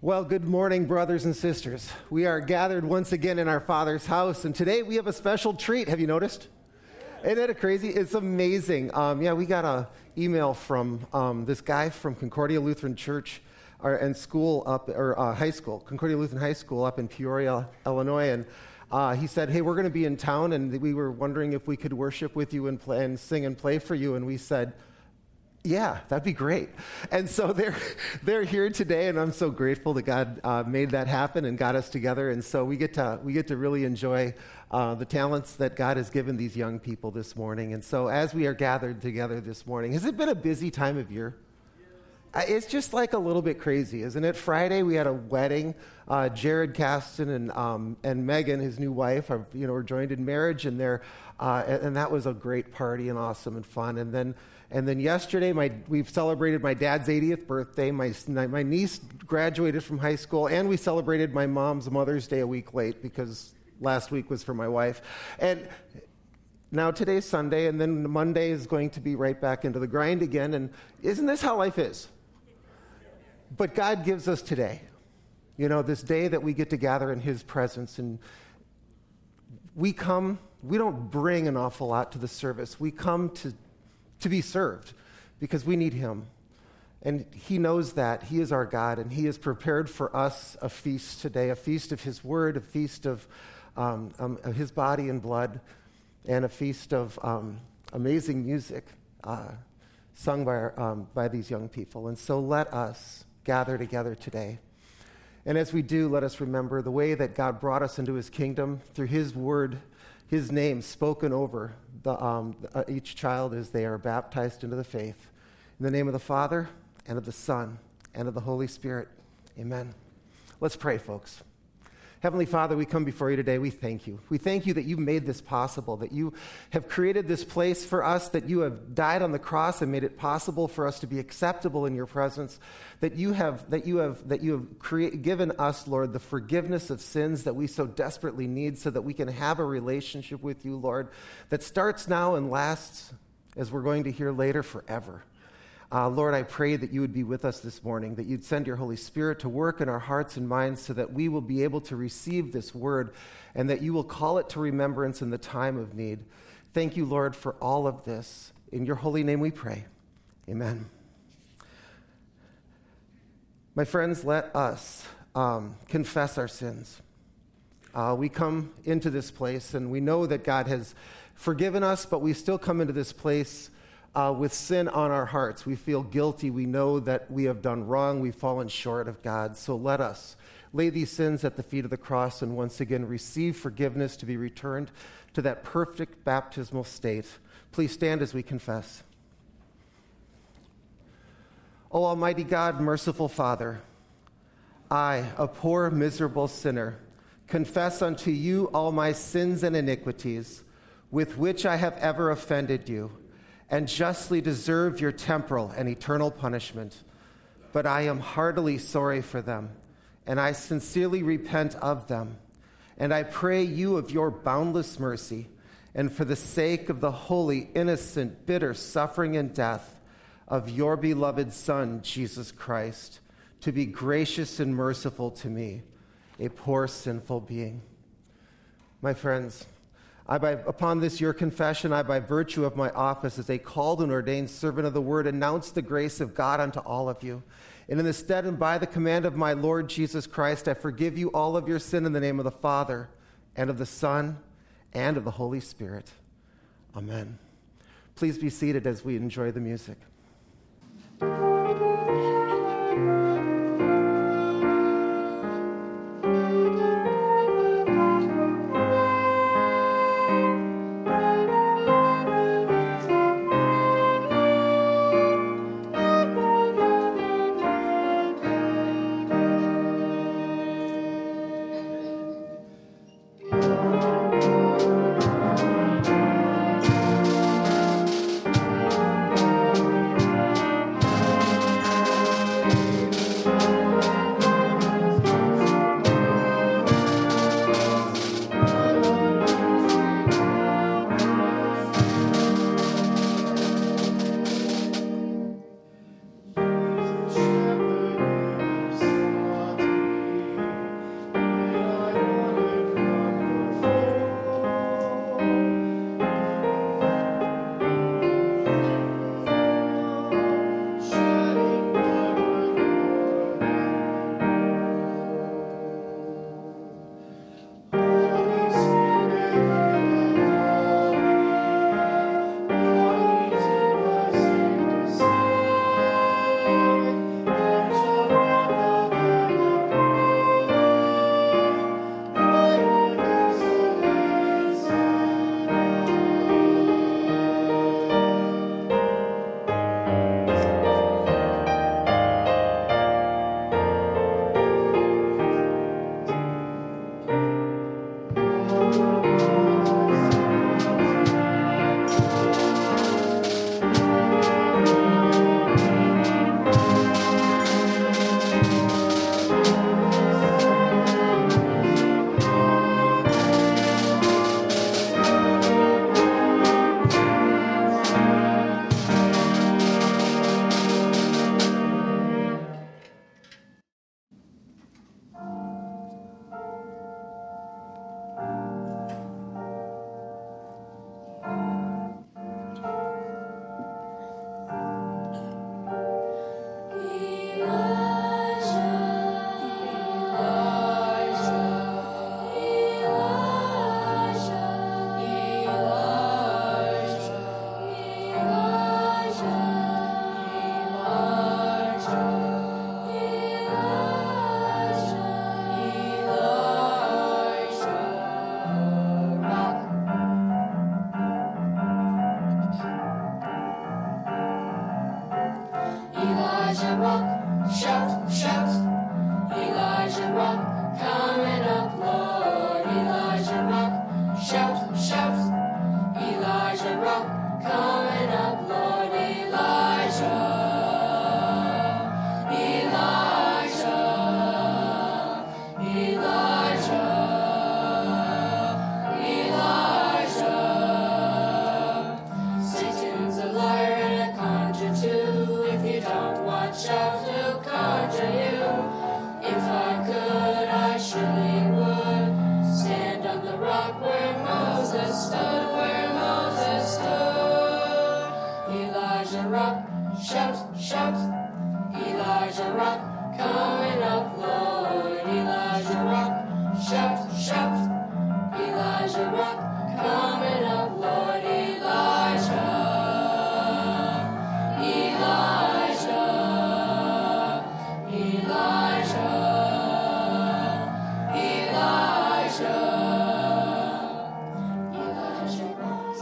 Well, good morning, brothers and sisters. We are gathered once again in our Father's house, and today we have a special treat. Have you noticed? Isn't that crazy? It's amazing. We got an email from this guy from Concordia Lutheran Church and school high school, Concordia Lutheran High School up in Peoria, Illinois, and he said, "Hey, we're going to be in town, and we were wondering if we could worship with you and play and sing and play for you." And we said, "Yeah, that'd be great." And so they're here today, and I'm so grateful that God made that happen and got us together. And so we get to really enjoy the talents that God has given these young people this morning. And so as we are gathered together this morning, has it been a busy time of year? It's just like a little bit crazy, isn't it? Friday we had a wedding. Jared Caston and Megan, his new wife, were joined in marriage, and and that was a great party and awesome and fun. And then yesterday we've celebrated my dad's 80th birthday. My niece graduated from high school, and we celebrated my mom's Mother's Day a week late because last week was for my wife. And now today's Sunday, and then Monday is going to be right back into the grind again. And isn't this how life is? But God gives us today, this day that we get to gather in His presence. And we don't bring an awful lot to the service. We come to be served because we need Him. And He knows that. He is our God, and He has prepared for us a feast today, a feast of His Word, a feast of His body and blood, and a feast of amazing music sung by these young people. And so let us gather together today. And as we do, let us remember the way that God brought us into His kingdom through His Word, His name spoken over each child as they are baptized into the faith. In the name of the Father, and of the Son, and of the Holy Spirit. Amen. Let's pray, folks. Heavenly Father, we come before you today. We thank you. We thank you that you made this possible, that you have created this place for us, that you have died on the cross and made it possible for us to be acceptable in your presence, that you have given us, Lord, the forgiveness of sins that we so desperately need so that we can have a relationship with you, Lord, that starts now and lasts, as we're going to hear later, forever. Lord, I pray that you would be with us this morning, that you'd send your Holy Spirit to work in our hearts and minds so that we will be able to receive this word and that you will call it to remembrance in the time of need. Thank you, Lord, for all of this. In your holy name we pray. Amen. My friends, let us confess our sins. We come into this place and we know that God has forgiven us, but we still come into this place with sin on our hearts. We feel guilty. We know that we have done wrong. We've fallen short of God. So let us lay these sins at the feet of the cross and once again receive forgiveness to be returned to that perfect baptismal state. Please stand as we confess. O Almighty God, merciful Father, I, a poor, miserable sinner, confess unto you all my sins and iniquities with which I have ever offended you, and justly deserve your temporal and eternal punishment. But I am heartily sorry for them, and I sincerely repent of them. And I pray you of your boundless mercy, and for the sake of the holy, innocent, bitter suffering and death of your beloved Son, Jesus Christ, to be gracious and merciful to me, a poor sinful being. My friends, upon this your confession, I, by virtue of my office as a called and ordained servant of the word, announce the grace of God unto all of you. And in the stead and by the command of my Lord Jesus Christ, I forgive you all of your sin in the name of the Father, and of the Son, and of the Holy Spirit. Amen. Please be seated as we enjoy the music. Elijah rock, shout, shout. Elijah rock, coming up, Lord. Elijah rock, shout, shout. Elijah rock, coming up, Lord. Elijah, Elijah, Elijah, Elijah. Satan's a liar and a conjure too. If you don't watch out, he'll conjure you. If I could, I surely would stand on the rock where Moses stood, where Moses stood. Elijah rock, shout, shout. Elijah rock, coming up, Lord. Elijah rock, shout, shout. Elijah rock, coming up, Lord. Elijah, Elijah, Elijah, Elijah. Elijah rock,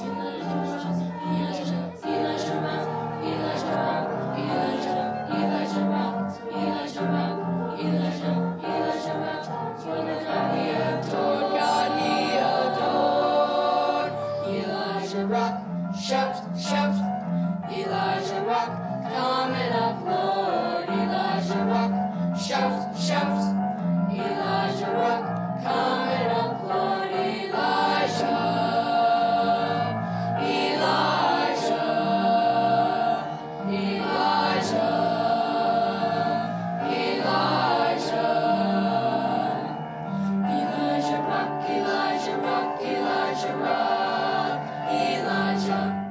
Elijah rock, Elijah rock, Elijah rock, Elijah rock, Elijah rock, Elijah rock. God he adored, God he adored. Elijah rock, shout, shout. Elijah rock, coming up, Lord. Elijah rock, shout, shout. Elijah rock, coming up, Lord. Elijah, Elijah, Elijah, Elijah. Elijah rock, Elijah rock, Elijah rock, Elijah.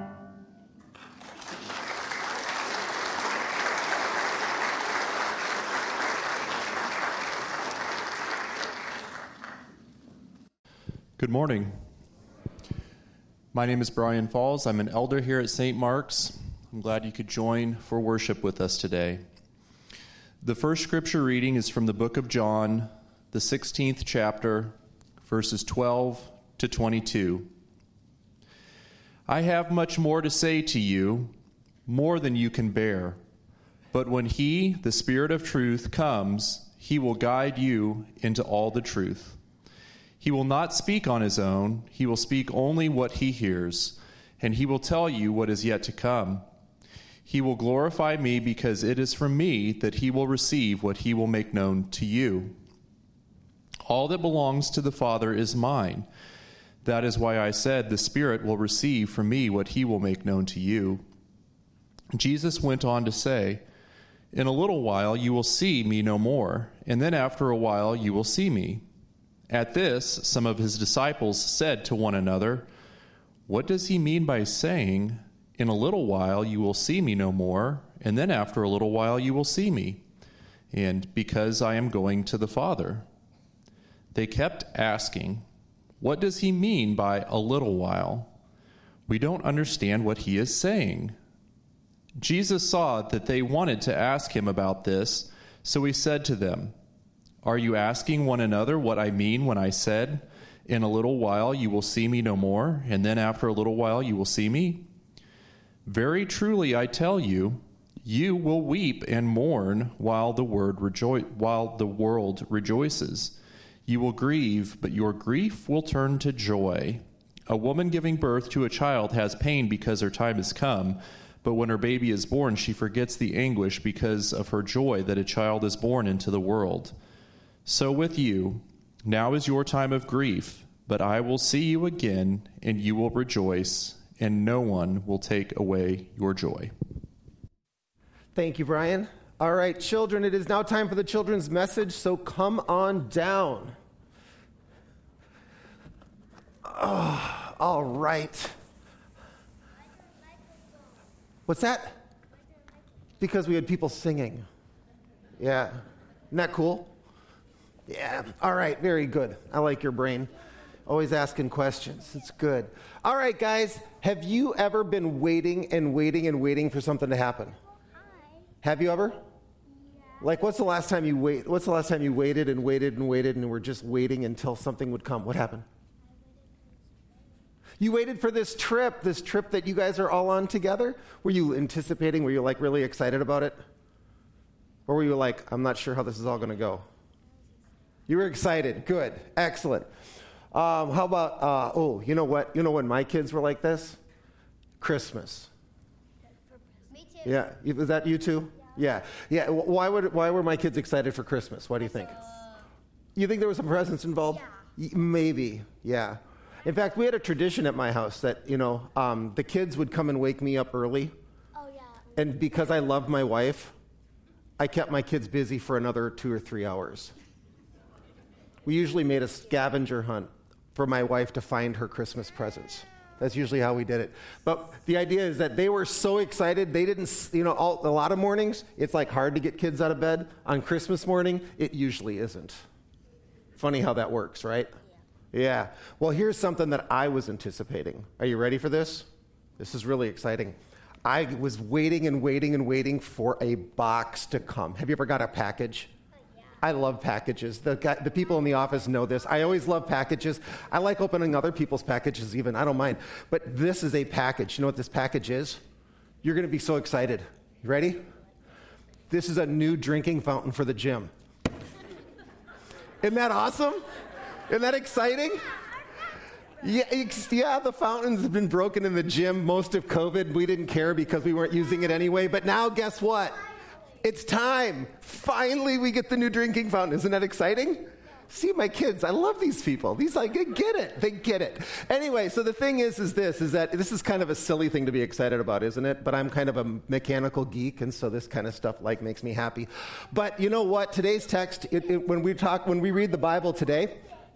Good morning. My name is Brian Falls. I'm an elder here at St. Mark's. I'm glad you could join for worship with us today. The first scripture reading is from the book of John, the 16th chapter, verses 12 to 22. I have much more to say to you, more than you can bear. But when he, the Spirit of truth, comes, he will guide you into all the truth. He will not speak on his own. He will speak only what he hears, and he will tell you what is yet to come. He will glorify me because it is from me that he will receive what he will make known to you. All that belongs to the Father is mine. That is why I said the Spirit will receive from me what he will make known to you. Jesus went on to say, in a little while you will see me no more, and then after a while you will see me. At this, some of his disciples said to one another, what does he mean by saying, in a little while you will see me no more, and then after a little while you will see me, and because I am going to the Father? They kept asking, what does he mean by a little while? We don't understand what he is saying. Jesus saw that they wanted to ask him about this, so he said to them, are you asking one another what I mean when I said, in a little while you will see me no more, and then after a little while you will see me? Very truly I tell you, you will weep and mourn while the world rejoices. You will grieve, but your grief will turn to joy. A woman giving birth to a child has pain because her time has come, but when her baby is born, she forgets the anguish because of her joy that a child is born into the world. So with you, now is your time of grief, but I will see you again, and you will rejoice, and no one will take away your joy. Thank you, Brian. All right, children, it is now time for the children's message, so come on down. Oh, all right. What's that? Because we had people singing. Yeah. Isn't that cool? Yeah. All right. Very good. I like your brain. Always asking questions. It's good. All right, guys. Have you ever been waiting and waiting and waiting for something to happen? Have you ever? Yeah. Like, what's the last time you waited and waited and waited and were just waiting until something would come? What happened? You waited for this trip that you guys are all on together? Were you anticipating? Were you like really excited about it? Or were you like, I'm not sure how this is all going to go? You were excited. Good. Excellent. How about, you know what? You know when my kids were like this? Christmas. Me too. Yeah. Was that you too? Yeah. Yeah. Why were my kids excited for Christmas? Why do you think? You think there was some presents involved? Yeah. Maybe. Yeah. In fact, we had a tradition at my house that, the kids would come and wake me up early. Oh, yeah. And because I loved my wife, I kept my kids busy for another 2 or 3 hours. We usually made a scavenger hunt for my wife to find her Christmas presents. That's usually how we did it. But the idea is that they were so excited, they didn't, a lot of mornings, it's like hard to get kids out of bed. On Christmas morning, it usually isn't. Funny how that works, right? Yeah. Well, here's something that I was anticipating. Are you ready for this? This is really exciting. I was waiting and waiting and waiting for a box to come. Have you ever got a package? I love packages. The people in the office know this. I always love packages. I like opening other people's packages even. I don't mind. But this is a package. You know what this package is? You're going to be so excited. You ready? This is a new drinking fountain for the gym. Isn't that awesome? Isn't that exciting? Yeah, the fountains have been broken in the gym. Most of COVID, we didn't care because we weren't using it anyway. But now, guess what? It's time. Finally, we get the new drinking fountain. Isn't that exciting? See, my kids, I love these people. These, they get it. They get it. Anyway, so the thing is that this is kind of a silly thing to be excited about, isn't it? But I'm kind of a mechanical geek, and so this kind of stuff makes me happy. But you know what? Today's text, when we read the Bible today,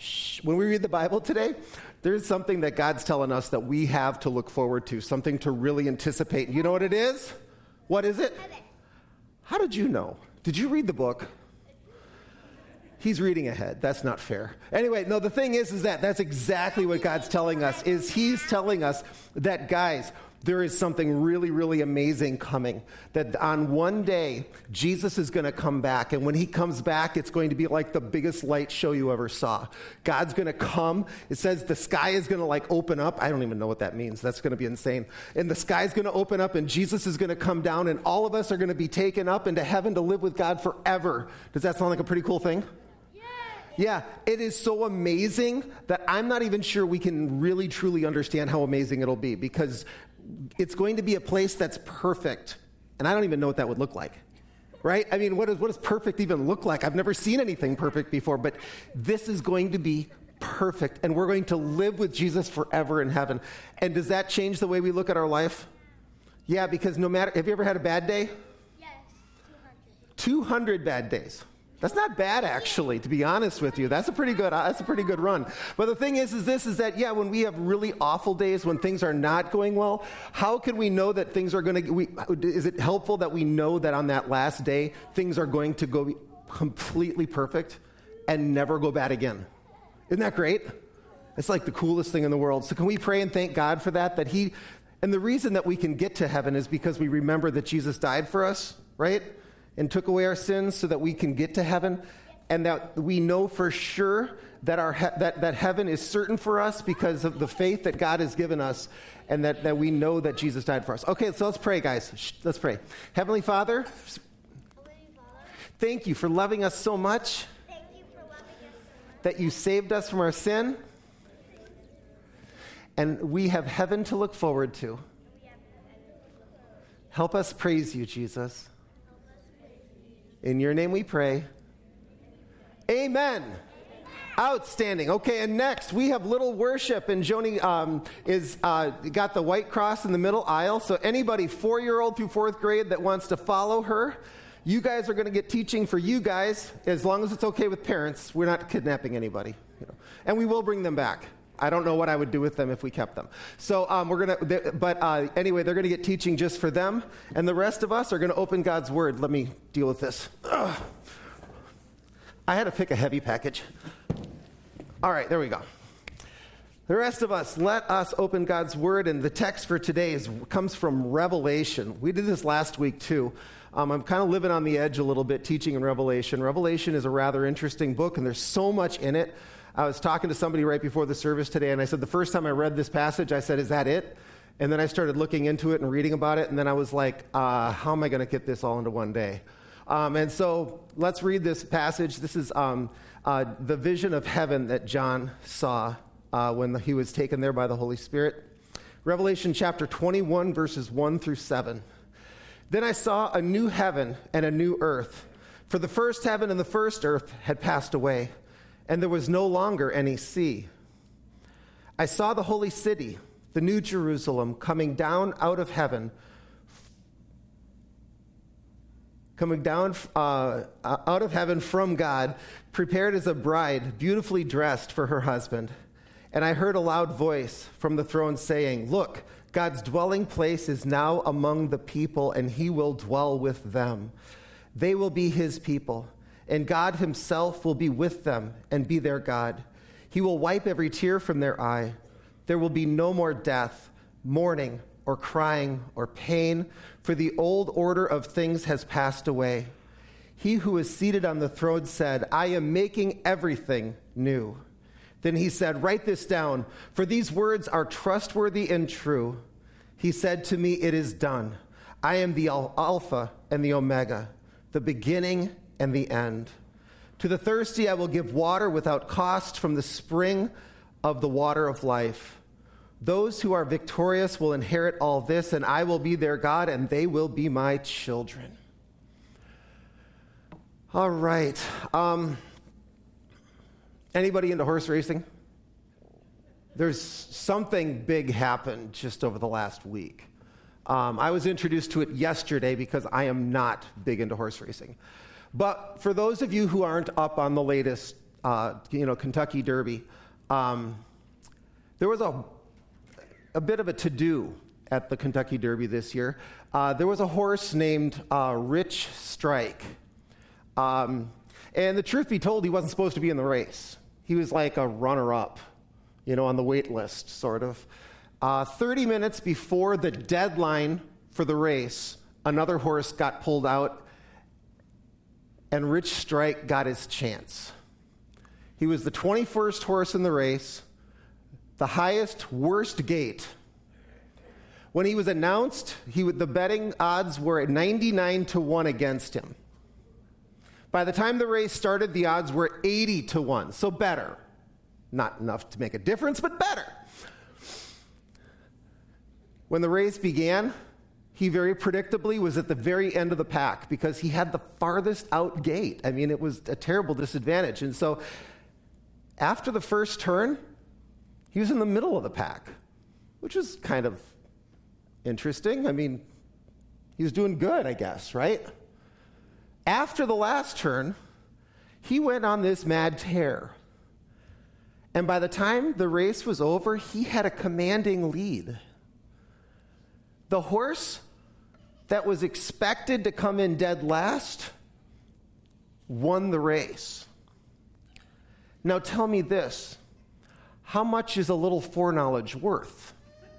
there's something that God's telling us that we have to look forward to, something to really anticipate. You know what it is? What is it? How did you know? Did you read the book? He's reading ahead. That's not fair. Anyway, no, the thing is that that's exactly what God's telling us, is he's telling us that, guys, there is something really, really amazing coming. That on one day, Jesus is going to come back. And when he comes back, it's going to be like the biggest light show you ever saw. God's going to come. It says the sky is going to open up. I don't even know what that means. That's going to be insane. And the sky is going to open up and Jesus is going to come down and all of us are going to be taken up into heaven to live with God forever. Does that sound like a pretty cool thing? Yeah, it is so amazing that I'm not even sure we can really, truly understand how amazing it'll be, because it's going to be a place that's perfect. And I don't even know what that would look like, right? I mean, what does perfect even look like? I've never seen anything perfect before, but this is going to be perfect. And we're going to live with Jesus forever in heaven. And does that change the way we look at our life? Yeah, because have you ever had a bad day? Yes, 200 bad days. That's not bad, actually, to be honest with you. That's a pretty good run. But the thing is that when we have really awful days, when things are not going well, how can we know that things are going to, is it helpful that we know that on that last day, things are going to go completely perfect and never go bad again? Isn't that great? It's like the coolest thing in the world. So can we pray and thank God for that? And the reason that we can get to heaven is because we remember that Jesus died for us, right? And took away our sins so that we can get to heaven, and that we know for sure that that heaven is certain for us because of the faith that God has given us, and that we know that Jesus died for us. Okay, so let's pray, guys. Let's pray. Heavenly Father, thank you for loving us so much. Thank you for loving us so much. That you saved us from our sin, and we have heaven to look forward to. Help us praise you, Jesus. In your name we pray. Amen. Outstanding. Okay, and next we have little worship, and Joni got the white cross in the middle aisle. So anybody 4-year-old through 4th grade that wants to follow her, you guys are going to get teaching for you guys, as long as it's okay with parents. We're not kidnapping anybody, and we will bring them back. I don't know what I would do with them if we kept them. So anyway, they're going to get teaching just for them. And the rest of us are going to open God's Word. Let me deal with this. Ugh. I had to pick a heavy package. All right, there we go. The rest of us, let us open God's Word. And the text for today comes from Revelation. We did this last week too. I'm kind of living on the edge a little bit teaching in Revelation. Revelation is a rather interesting book, and there's so much in it. I was talking to somebody right before the service today, and I said, the first time I read this passage, I said, is that it? And then I started looking into it and reading about it, and then I was like, how am I going to get this all into one day? And so let's read this passage. This is the vision of heaven that John saw when he was taken there by the Holy Spirit. Revelation chapter 21, verses 1 through 7. Then I saw a new heaven and a new earth, for the first heaven and the first earth had passed away, and there was no longer any sea. I saw the holy city, the new Jerusalem, coming down out of heaven from God, prepared as a bride, beautifully dressed for her husband. And I heard a loud voice from the throne saying, "Look, God's dwelling place is now among the people, and he will dwell with them. They will be his people, and God himself will be with them and be their God. He will wipe every tear from their eye. There will be no more death, mourning, or crying, or pain, for the old order of things has passed away." He who is seated on the throne said, "I am making everything new." Then he said, "Write this down, for these words are trustworthy and true." He said to me, "It is done. I am the Alpha and the Omega, the beginning and the end. To the thirsty I will give water without cost from the spring of the water of life. Those who are victorious will inherit all this, and I will be their God, and they will be my children." All right. Anybody into horse racing? There's something big happened just over the last week. I was introduced to it yesterday because I am not big into horse racing. But for those of you who aren't up on the latest, Kentucky Derby, there was a bit of a to-do at the Kentucky Derby this year. There was a horse named Rich Strike. And the truth be told, he wasn't supposed to be in the race. He was like a runner-up, on the wait list, sort of. 30 minutes before the deadline for the race, another horse got pulled out, and Rich Strike got his chance. He was the 21st horse in the race, the highest, worst gate. When he was announced, the betting odds were at 99-1 against him. By the time the race started, the odds were 80-1, so better. Not enough to make a difference, but better. When the race began, he very predictably was at the very end of the pack because he had the farthest out gate. I mean, it was a terrible disadvantage. And so after the first turn, he was in the middle of the pack, which was kind of interesting. I mean, he was doing good, I guess, right? After the last turn, he went on this mad tear. And by the time the race was over, he had a commanding lead. The horse that was expected to come in dead last won the race. Now tell me this, how much is a little foreknowledge worth?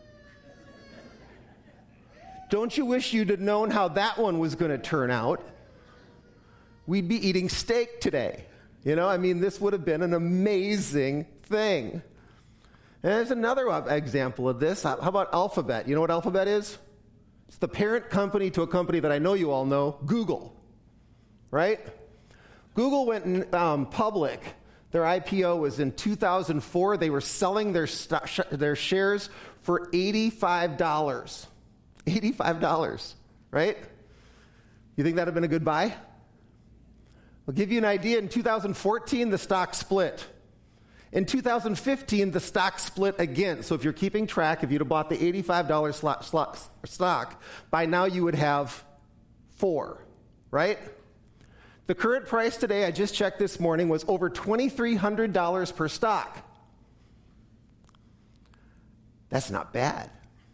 Don't you wish you'd have known how that one was going to turn out? We'd be eating steak today. This would have been an amazing thing. And there's another example of this. How about Alphabet? You know what Alphabet is? It's the parent company to a company that I know you all know, Google, right? Google went public. Their IPO was in 2004. They were selling their shares for $85. $85, right? You think that would have been a good buy? I'll give you an idea. In 2014, the stock split. In 2015, the stock split again. So if you're keeping track, if you'd have bought the $85 stock, by now you would have 4, right? The current price today, I just checked this morning, was over $2,300 per stock. That's not bad.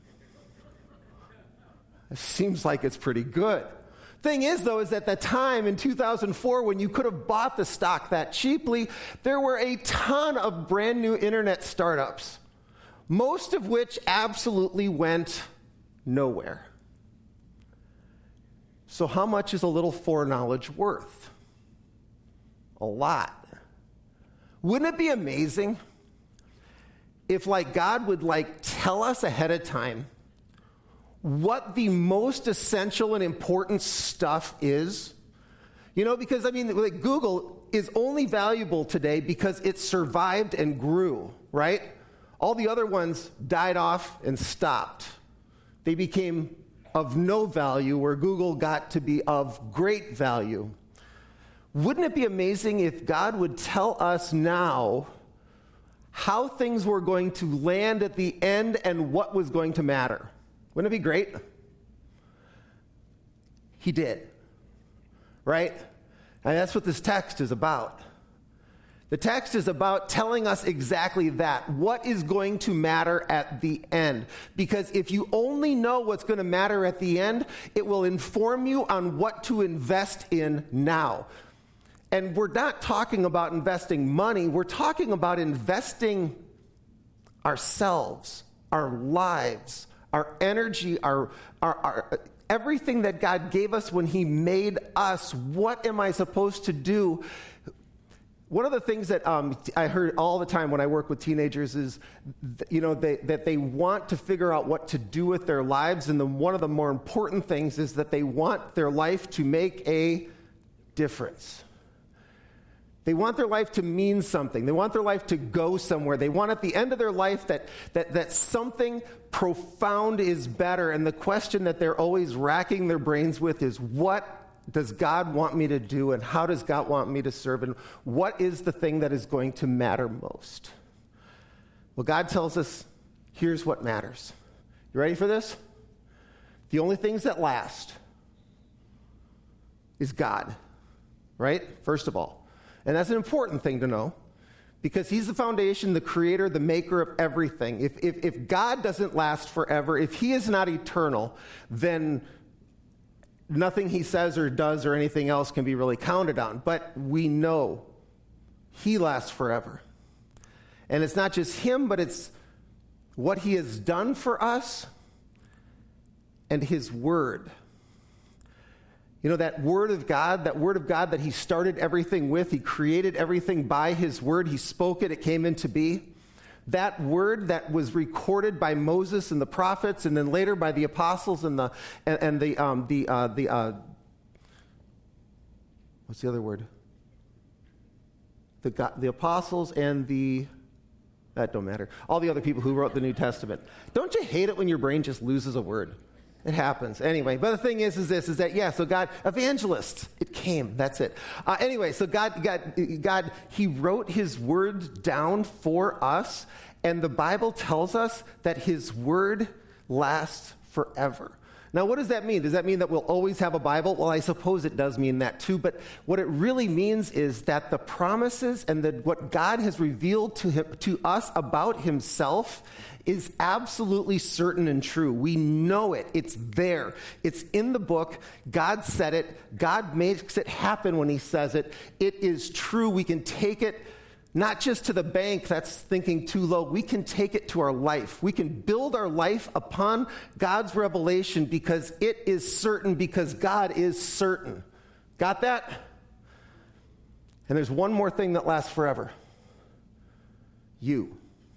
It seems like it's pretty good. Thing is, though, is at the time in 2004 when you could have bought the stock that cheaply, there were a ton of brand new internet startups, most of which absolutely went nowhere. So how much is a little foreknowledge worth? A lot. Wouldn't it be amazing if God would tell us ahead of time what the most essential and important stuff is Because, like Google is only valuable today because it survived and grew, right? All the other ones died off and stopped. They became of no value, where Google got to be of great value. Wouldn't it be amazing if God would tell us now how things were going to land at the end and what was going to matter? Wouldn't it be great? He did, right? And that's what this text is about. The text is about telling us exactly that. What is going to matter at the end? Because if you only know what's going to matter at the end, it will inform you on what to invest in now. And we're not talking about investing money. We're talking about investing ourselves, our lives, our energy, our everything that God gave us when He made us. What am I supposed to do? One of the things that I heard all the time when I work with teenagers is, that they want to figure out what to do with their lives. And one of the more important things is that they want their life to make a difference. They want their life to mean something. They want their life to go somewhere. They want at the end of their life that something profound is better. And the question that they're always racking their brains with is, what does God want me to do, and how does God want me to serve, and what is the thing that is going to matter most? Well, God tells us, here's what matters. You ready for this? The only things that last is God, right? First of all. And that's an important thing to know, because He's the foundation, the creator, the maker of everything. If God doesn't last forever, if He is not eternal, then nothing He says or does or anything else can be really counted on. But we know He lasts forever. And it's not just Him, but it's what He has done for us and His Word. That Word of God that He started everything with, He created everything by His Word. He spoke it, it came into being. That word that was recorded by Moses and the prophets, and then later by the apostles and the what's the other word? The apostles and that don't matter. All the other people who wrote the New Testament. Don't you hate it when your brain just loses a word? It happens. Anyway, but the thing is so God, evangelists, it came. That's it. So God, He wrote His word down for us, and the Bible tells us that His word lasts forever. Now, what does that mean? Does that mean that we'll always have a Bible? Well, I suppose it does mean that too, but what it really means is that the promises and what God has revealed to us about Himself is absolutely certain and true. We know it. It's there. It's in the book. God said it. God makes it happen when He says it. It is true. We can take it not just to the bank, that's thinking too low. We can take it to our life. We can build our life upon God's revelation because it is certain, because God is certain. Got that? And there's one more thing that lasts forever. You.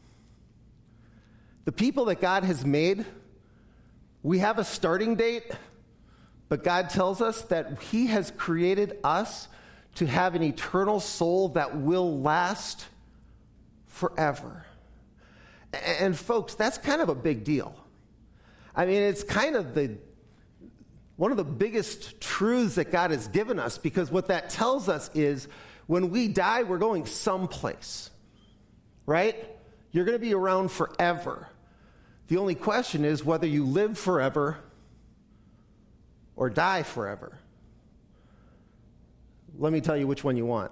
The people that God has made, we have a starting date, but God tells us that He has created us to have an eternal soul that will last forever. And folks, that's kind of a big deal. It's kind of one of the biggest truths that God has given us, because what that tells us is when we die, we're going someplace, right? You're going to be around forever. The only question is whether you live forever or die forever. Let me tell you which one you want.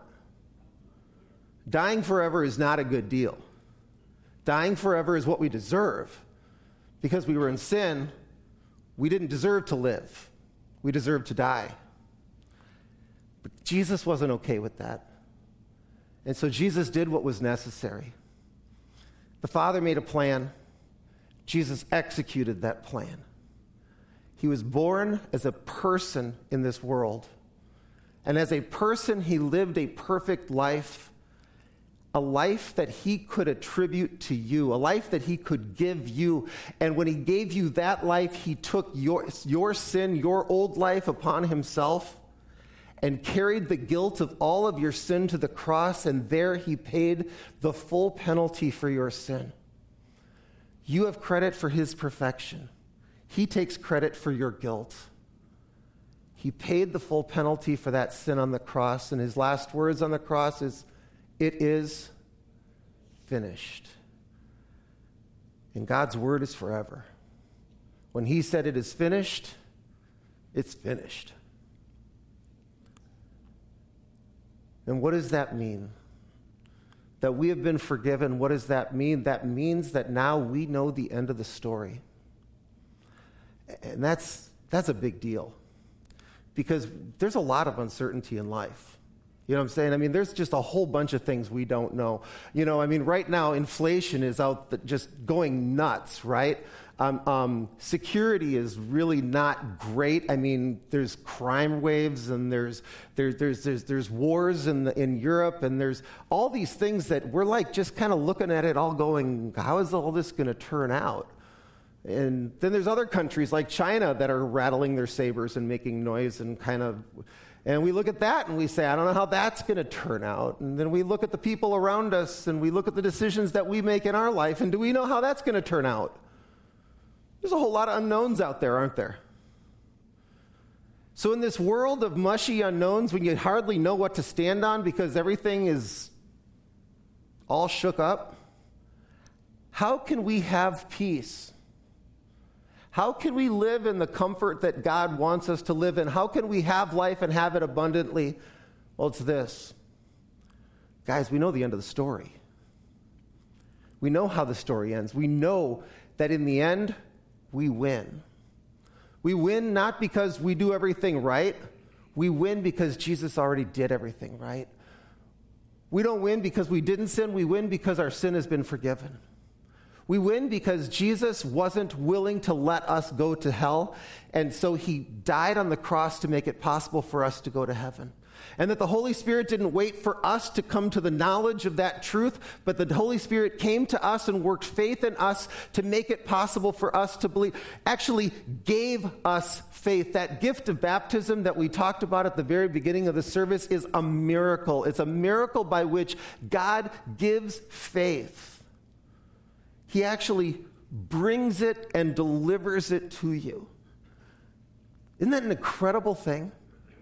Dying forever is not a good deal. Dying forever is what we deserve. Because we were in sin, we didn't deserve to live. We deserved to die. But Jesus wasn't okay with that. And so Jesus did what was necessary. The Father made a plan. Jesus executed that plan. He was born as a person in this world. And as a person, He lived a perfect life, a life that He could attribute to you, a life that He could give you. And when He gave you that life, He took your sin, your old life upon Himself, and carried the guilt of all of your sin to the cross, and there he paid the full penalty for your sin. You have credit for his perfection. He takes credit for your guilt. He paid the full penalty for that sin on the cross, and his last words on the cross is, "It is finished." And God's word is forever. When he said it is finished, it's finished. And what does that mean? That we have been forgiven, what does that mean? That means that now we know the end of the story. And that's a big deal. Because there's a lot of uncertainty in life. You know what I'm saying? I mean, there's just a whole bunch of things we don't know. You know, I mean, right now, inflation is out just going nuts, right? Security is really not great. I mean, there's crime waves, and there's wars in Europe, and there's all these things that we're like just kind of looking at it all going, how is all this going to turn out? And then there's other countries like China that are rattling their sabers and making noise and we look at that and we say, I don't know how that's going to turn out. And then we look at the people around us and we look at the decisions that we make in our life, and do we know how that's going to turn out? There's a whole lot of unknowns out there, aren't there? So in this world of mushy unknowns, when you hardly know what to stand on because everything is all shook up, how can we have peace? How can we live in the comfort that God wants us to live in? How can we have life and have it abundantly? Well, it's this. Guys, we know the end of the story. We know how the story ends. We know that in the end, we win. We win not because we do everything right. We win because Jesus already did everything right. We don't win because we didn't sin. We win because our sin has been forgiven. We win because Jesus wasn't willing to let us go to hell, and so he died on the cross to make it possible for us to go to heaven. And that the Holy Spirit didn't wait for us to come to the knowledge of that truth, but the Holy Spirit came to us and worked faith in us to make it possible for us to believe, actually gave us faith. That gift of baptism that we talked about at the very beginning of the service is a miracle. It's a miracle by which God gives faith. He actually brings it and delivers it to you. Isn't that an incredible thing?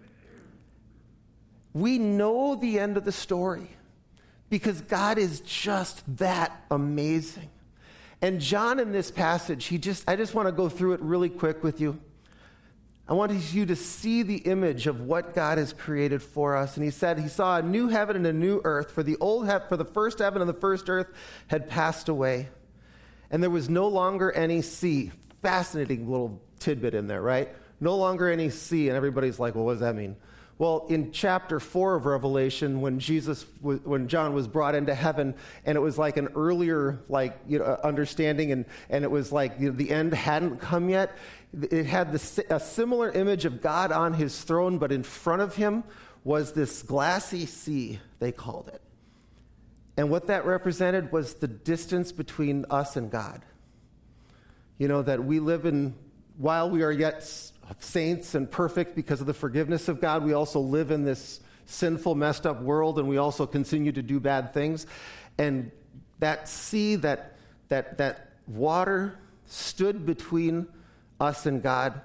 We know the end of the story because God is just that amazing. And John in this passage, I just want to go through it really quick with you. I want you to see the image of what God has created for us. And he said he saw a new heaven and a new earth, for the first heaven and the first earth had passed away. And there was no longer any sea. Fascinating little tidbit in there, right? No longer any sea. And everybody's like, well, what does that mean? Well, in chapter 4 of Revelation, when John was brought into heaven, and it was like an earlier understanding, and it was like the end hadn't come yet, it had a similar image of God on his throne, but in front of him was this glassy sea, they called it. And what that represented was the distance between us and God. You know, that we live in, while we are yet saints and perfect because of the forgiveness of God, we also live in this sinful, messed up world, and we also continue to do bad things. And that sea, that water stood between us and God.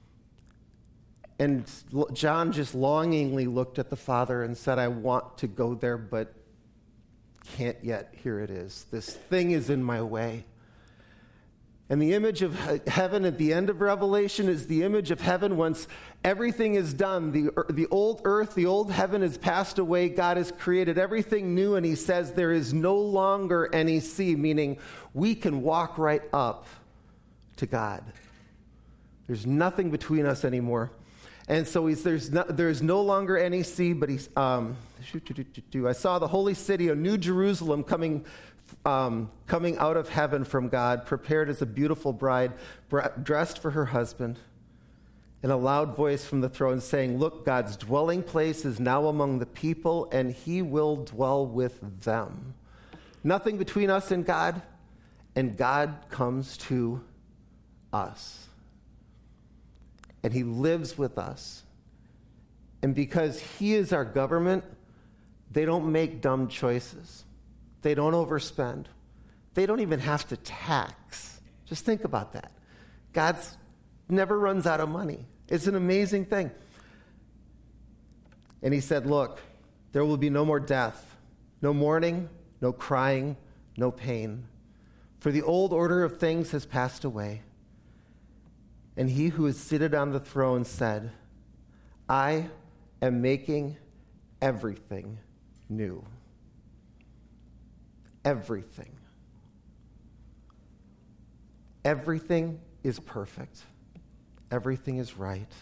And John just longingly looked at the Father and said, I want to go there, but can't yet. Here it is. This thing is in my way. And the image of heaven at the end of Revelation is the image of heaven once everything is done. The old earth, the old heaven has passed away. God has created everything new, and he says there is no longer any sea, meaning we can walk right up to God. There's nothing between us anymore. And so there's no longer any sea, but I saw the holy city, a new Jerusalem, coming out of heaven from God, prepared as a beautiful bride, dressed for her husband. And a loud voice from the throne saying, look, God's dwelling place is now among the people, and he will dwell with them. Nothing between us and God comes to us. And he lives with us. And because he is our government, they don't make dumb choices. They don't overspend. They don't even have to tax. Just think about that. God's never runs out of money. It's an amazing thing. And he said, look, there will be no more death, no mourning, no crying, no pain. For the old order of things has passed away. And he who is seated on the throne said, I am making everything new. Everything. Everything is perfect. Everything is right.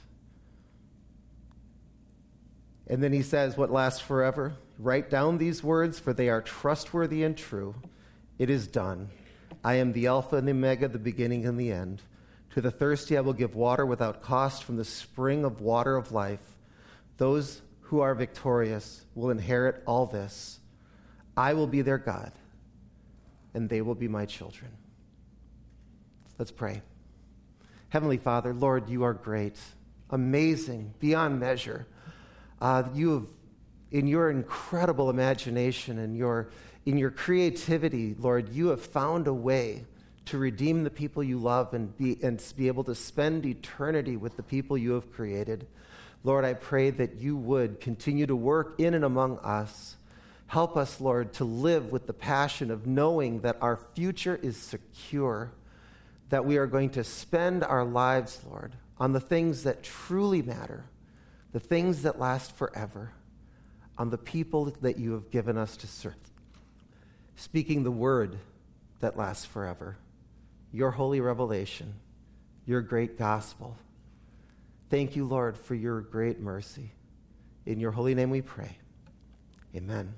And then he says, what lasts forever? Write down these words, for they are trustworthy and true. It is done. I am the Alpha and the Omega, the beginning and the end. To the thirsty I will give water without cost from the spring of water of life. Those who are victorious will inherit all this. I will be their God, and they will be my children. Let's pray. Heavenly Father, Lord, you are great, amazing, beyond measure. You have, in your incredible imagination and in your creativity, Lord, you have found a way to redeem the people you love and be able to spend eternity with the people you have created. Lord, I pray that you would continue to work in and among us. Help us, Lord, to live with the passion of knowing that our future is secure, that we are going to spend our lives, Lord, on the things that truly matter, the things that last forever, on the people that you have given us to serve, speaking the word that lasts forever, your holy revelation, your great gospel. Thank you, Lord, for your great mercy. In your holy name we pray. Amen.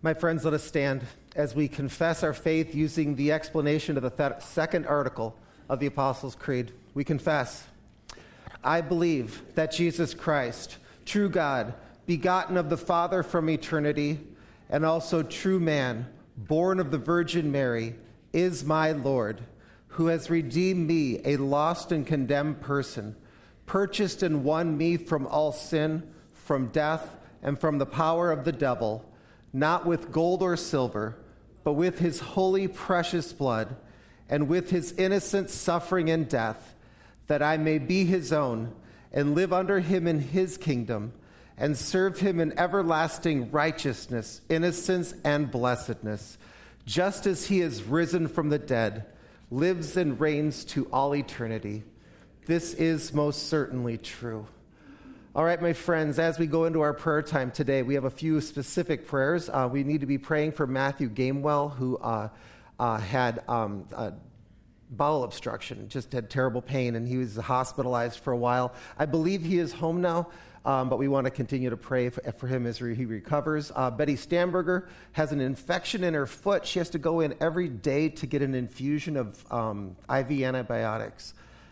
My friends, let us stand as we confess our faith using the explanation of the second article of the Apostles' Creed. We confess, I believe that Jesus Christ, true God, begotten of the Father from eternity, and also true man, born of the Virgin Mary, is my Lord, who has redeemed me, a lost and condemned person, purchased and won me from all sin, from death, and from the power of the devil, not with gold or silver, but with his holy, precious blood, and with his innocent suffering and death, that I may be his own and live under him in his kingdom, and serve him in everlasting righteousness, innocence, and blessedness, just as he is risen from the dead, lives and reigns to all eternity. This is most certainly true. All right, my friends, as we go into our prayer time today, we have a few specific prayers. We need to be praying for Matthew Gamewell, who had bowel obstruction, just had terrible pain, and he was hospitalized for a while. I believe he is home now, but we want to continue to pray for him as he recovers. Betty Stamberger has an infection in her foot. She has to go in every day to get an infusion of IV antibiotics.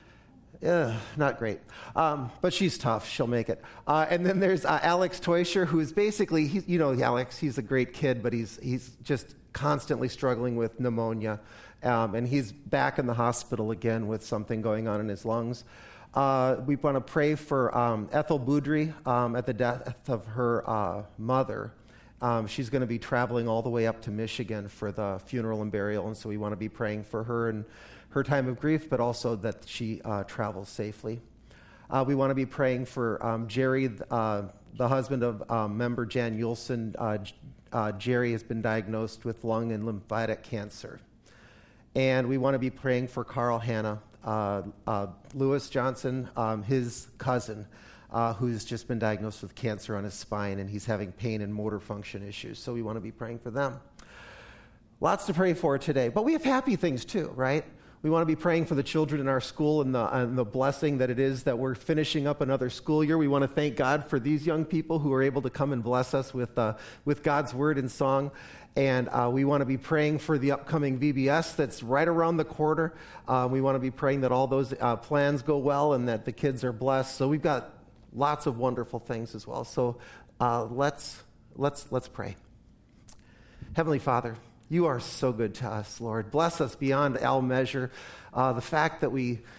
Not great. But she's tough. She'll make it. And then there's Alex Teuscher, who is basically, Alex, he's a great kid, but he's just constantly struggling with pneumonia. And he's back in the hospital again with something going on in his lungs. We want to pray for Ethel Boudry at the death of her mother. She's going to be traveling all the way up to Michigan for the funeral and burial, and so we want to be praying for her and her time of grief, but also that she travels safely. We want to be praying for Jerry, the husband of member Jan Yulson. Jerry has been diagnosed with lung and lymphatic cancer. And we want to be praying for Carl Hanna, Lewis Johnson, his cousin, who's just been diagnosed with cancer on his spine, and he's having pain and motor function issues. So we want to be praying for them. Lots to pray for today. But we have happy things too, right? We want to be praying for the children in our school and the blessing that it is that we're finishing up another school year. We want to thank God for these young people who are able to come and bless us with God's word and song. And we want to be praying for the upcoming VBS that's right around the corner. We want to be praying that all those plans go well and that the kids are blessed. So we've got lots of wonderful things as well. So let's pray. Heavenly Father, you are so good to us, Lord. Bless us beyond all measure. The fact that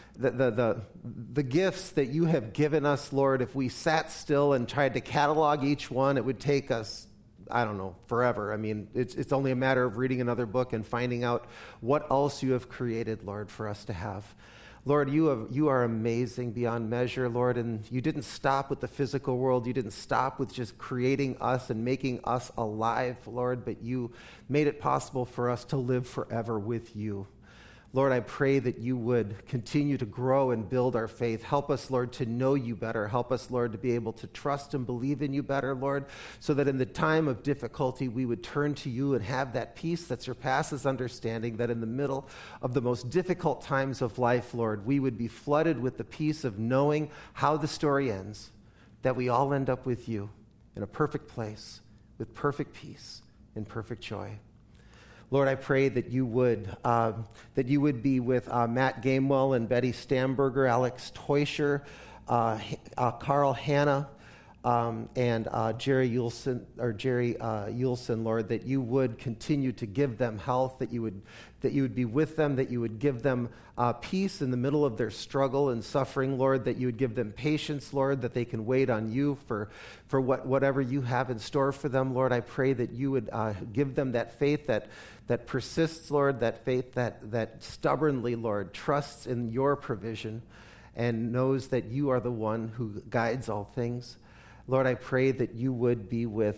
the gifts that you have given us, Lord, if we sat still and tried to catalog each one, it would take us, I don't know, forever. I mean, it's only a matter of reading another book and finding out what else you have created, Lord, for us to have. Lord, you are amazing beyond measure, Lord, and you didn't stop with the physical world. You didn't stop with just creating us and making us alive, Lord, but you made it possible for us to live forever with you. Lord, I pray that you would continue to grow and build our faith. Help us, Lord, to know you better. Help us, Lord, to be able to trust and believe in you better, Lord, so that in the time of difficulty, we would turn to you and have that peace that surpasses understanding, that in the middle of the most difficult times of life, Lord, we would be flooded with the peace of knowing how the story ends, that we all end up with you in a perfect place, with perfect peace and perfect joy. Lord, I pray that you would be with Matt Gamewell and Betty Stamberger, Alex Teuscher, Carl Hanna, and Jerry Yulson, Lord, that you would continue to give them health, that you would be with them, that you would give them peace in the middle of their struggle and suffering, Lord, that you would give them patience, Lord, that they can wait on you for whatever you have in store for them, Lord. I pray that you would give them that faith that persists, Lord, that faith that stubbornly, Lord, trusts in your provision and knows that you are the one who guides all things. Lord, I pray that you would be with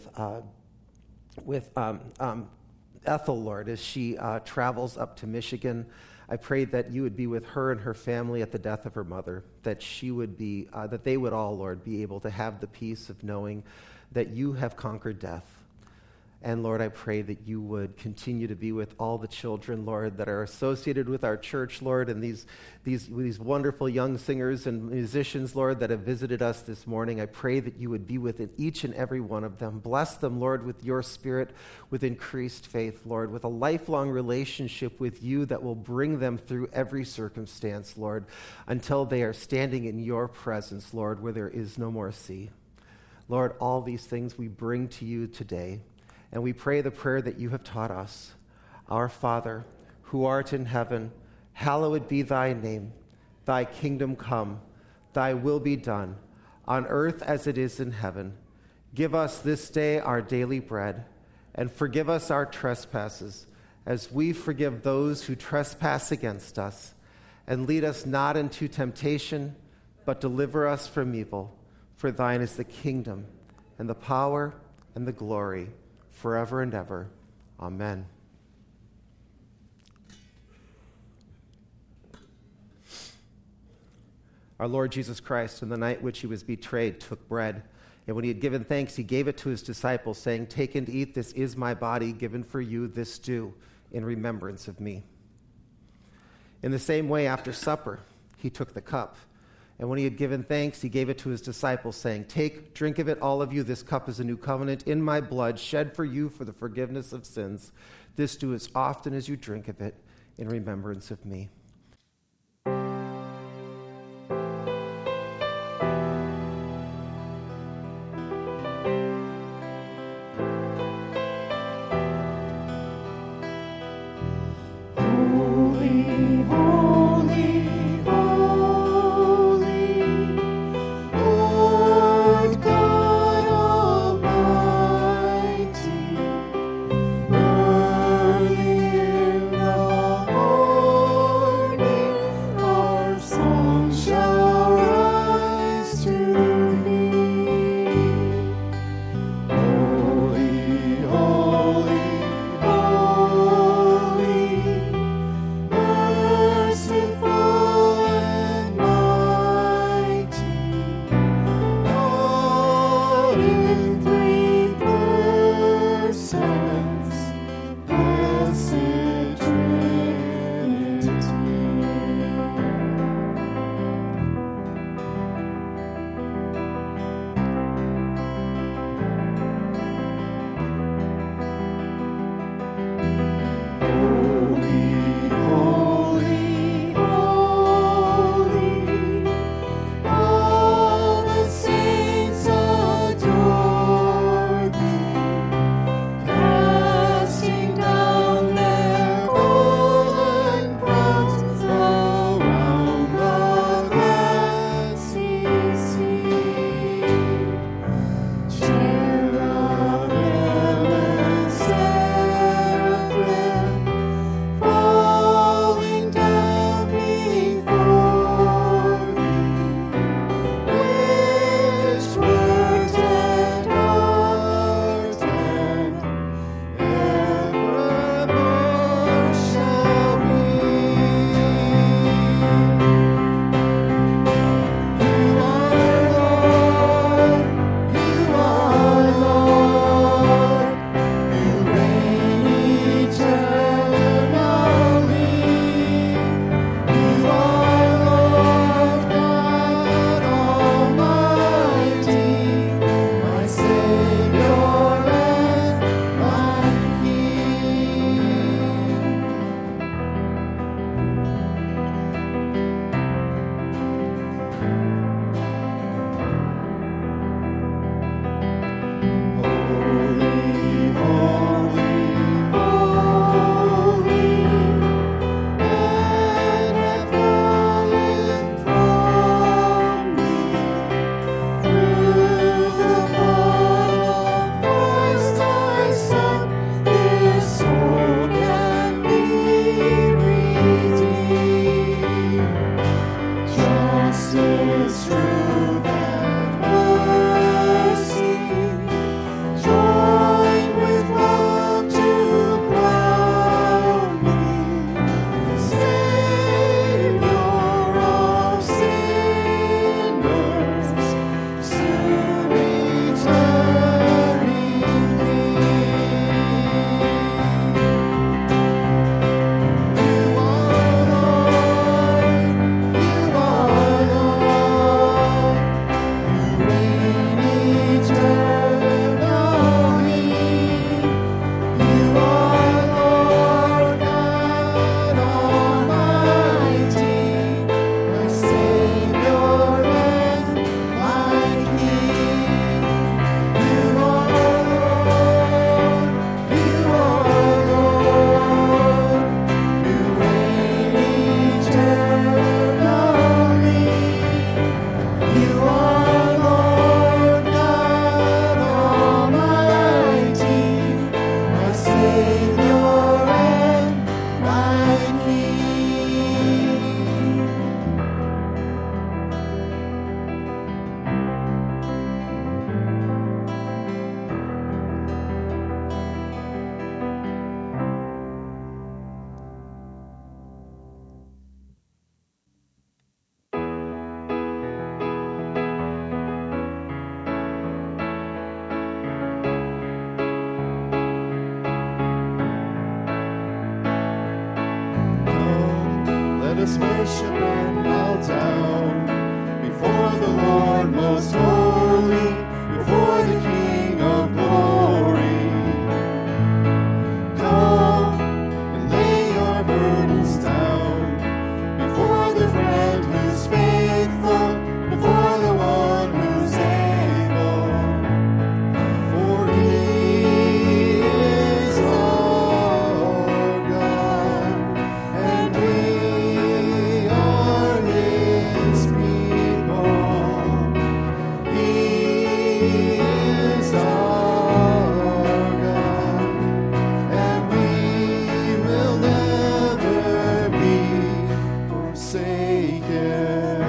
Ethel, Lord, as she travels up to Michigan. I pray that you would be with her and her family at the death of her mother, that she would be, that they would all, Lord, be able to have the peace of knowing that you have conquered death. And Lord, I pray that you would continue to be with all the children, Lord, that are associated with our church, Lord, and these wonderful young singers and musicians, Lord, that have visited us this morning. I pray that you would be with each and every one of them. Bless them, Lord, with your Spirit, with increased faith, Lord, with a lifelong relationship with you that will bring them through every circumstance, Lord, until they are standing in your presence, Lord, where there is no more sea. Lord, all these things we bring to you today. And we pray the prayer that you have taught us. Our Father, who art in heaven, hallowed be thy name. Thy kingdom come, thy will be done, on earth as it is in heaven. Give us this day our daily bread, and forgive us our trespasses, as we forgive those who trespass against us. And lead us not into temptation, but deliver us from evil. For thine is the kingdom, and the power, and the glory, forever and ever. Amen. Our Lord Jesus Christ, in the night which he was betrayed, took bread, and when he had given thanks, he gave it to his disciples, saying, "Take and eat, this is my body given for you, this do in remembrance of me." In the same way, after supper, he took the cup, and when he had given thanks, he gave it to his disciples, saying, "Take, drink of it, all of you. This cup is a new covenant in my blood, shed for you for the forgiveness of sins. This do as often as you drink of it in remembrance of me." us worship and bow down before the Lord most holy, before the King of glory. Come and lay your burdens down before the friend who's faithful, before the one who's able. For he is our God, and we are his people. He is our God, and we will never be forsaken.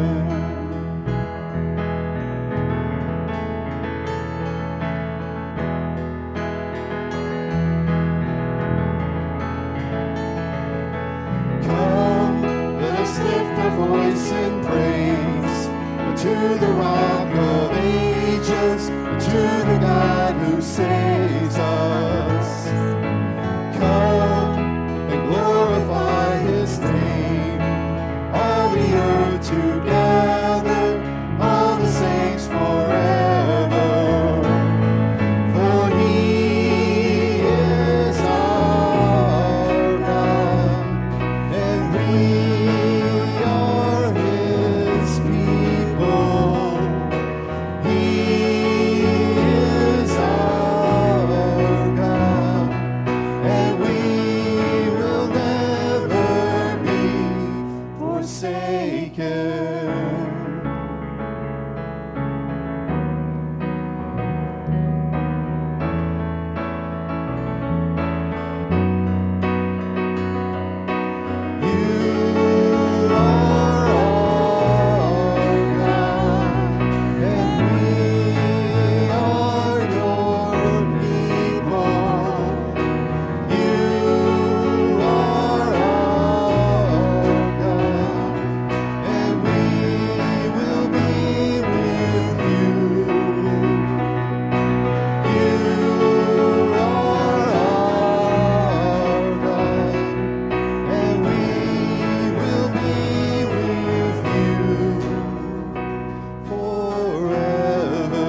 Come, let us lift our voice in praise to the Rock of Ages, to the God who saves us. Come and glorify his name, all the earth together, all the saints forever. For he is our God, and we are his people. He is our God, and we will never be forsaken. You are our God, and we are your people. You are our God, and we will be with you. You are our God, and we will be with you forever.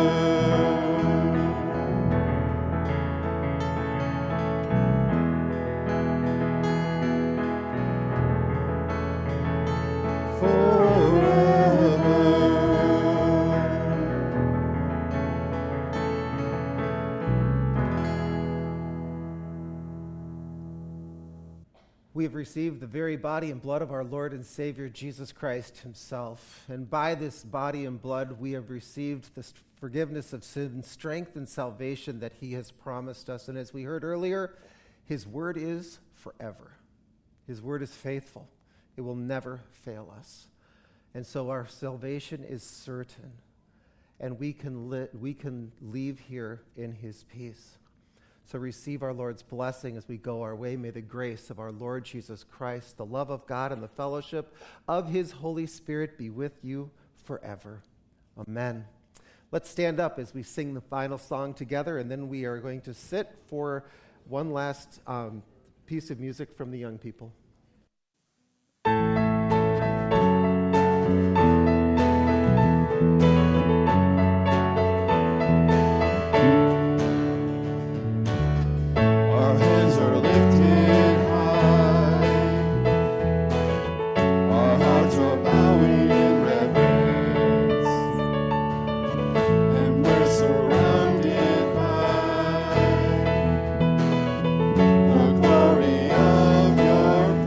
We have received the very body and blood of our Lord and Savior Jesus Christ himself. And by this body and blood, we have received the forgiveness of sin, strength, and salvation that he has promised us. And as we heard earlier, his word is forever. His word is faithful. It will never fail us. And so our salvation is certain. And we can leave here in his peace. So receive our Lord's blessing as we go our way. May the grace of our Lord Jesus Christ, the love of God, and the fellowship of his Holy Spirit be with you forever. Amen. Let's stand up as we sing the final song together, and then we are going to sit for one last piece of music from the young people. Our hands are lifted high, our hearts are bowing in reverence, and we're surrounded by the glory of your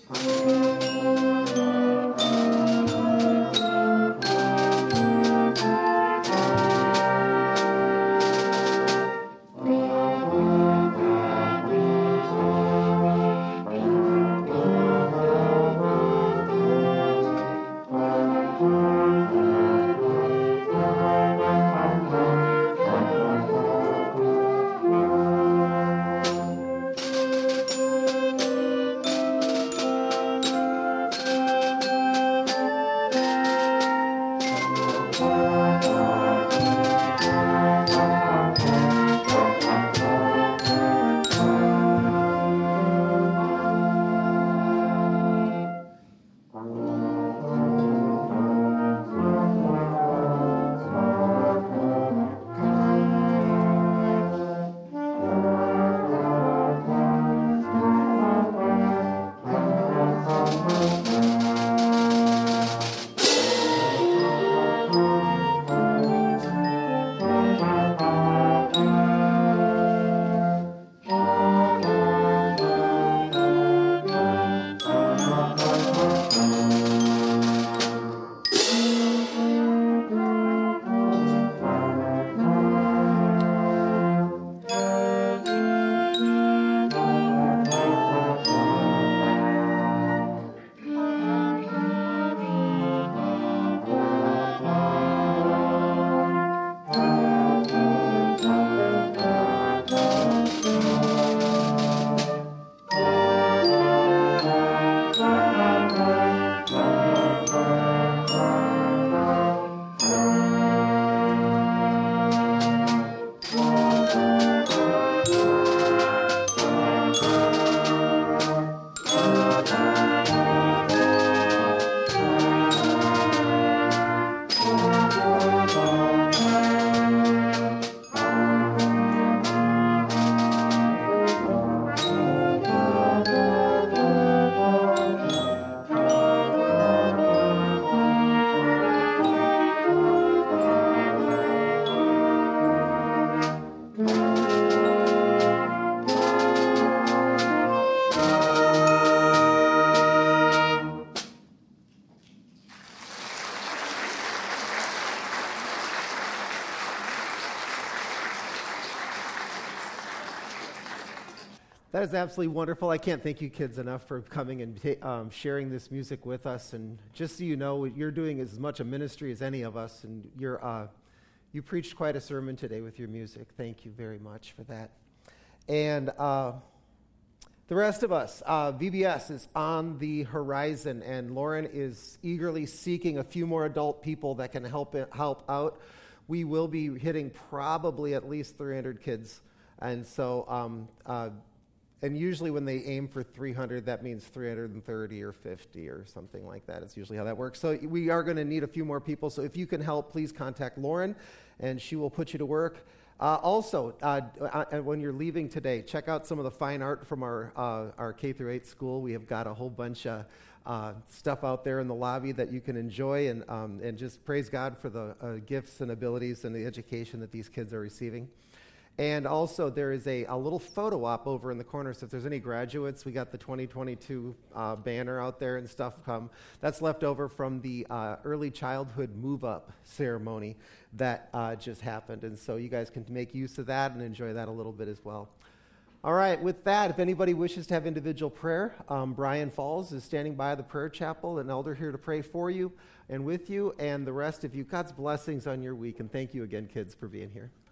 That is absolutely wonderful. I can't thank you kids enough for coming and sharing this music with us. And just so you know, what you're doing is as much a ministry as any of us. And you preached quite a sermon today with your music. Thank you very much for that. And the rest of us, VBS is on the horizon, and Lauren is eagerly seeking a few more adult people that can help out. We will be hitting probably at least 300 kids. And so, and usually when they aim for 300, that means 330 or 50 or something like that. It's usually how that works. So we are going to need a few more people. So if you can help, please contact Lauren, and she will put you to work. Also, when you're leaving today, check out some of the fine art from our K-8 school. We have got a whole bunch of stuff out there in the lobby that you can enjoy, and just praise God for the gifts and abilities and the education that these kids are receiving. And also, there is a little photo op over in the corner, so if there's any graduates, we got the 2022 banner out there and stuff. That's left over from the early childhood move-up ceremony that just happened, and so you guys can make use of that and enjoy that a little bit as well. All right, with that, if anybody wishes to have individual prayer, Brian Falls is standing by the prayer chapel, an elder here to pray for you and with you, and the rest of you, God's blessings on your week, and thank you again, kids, for being here.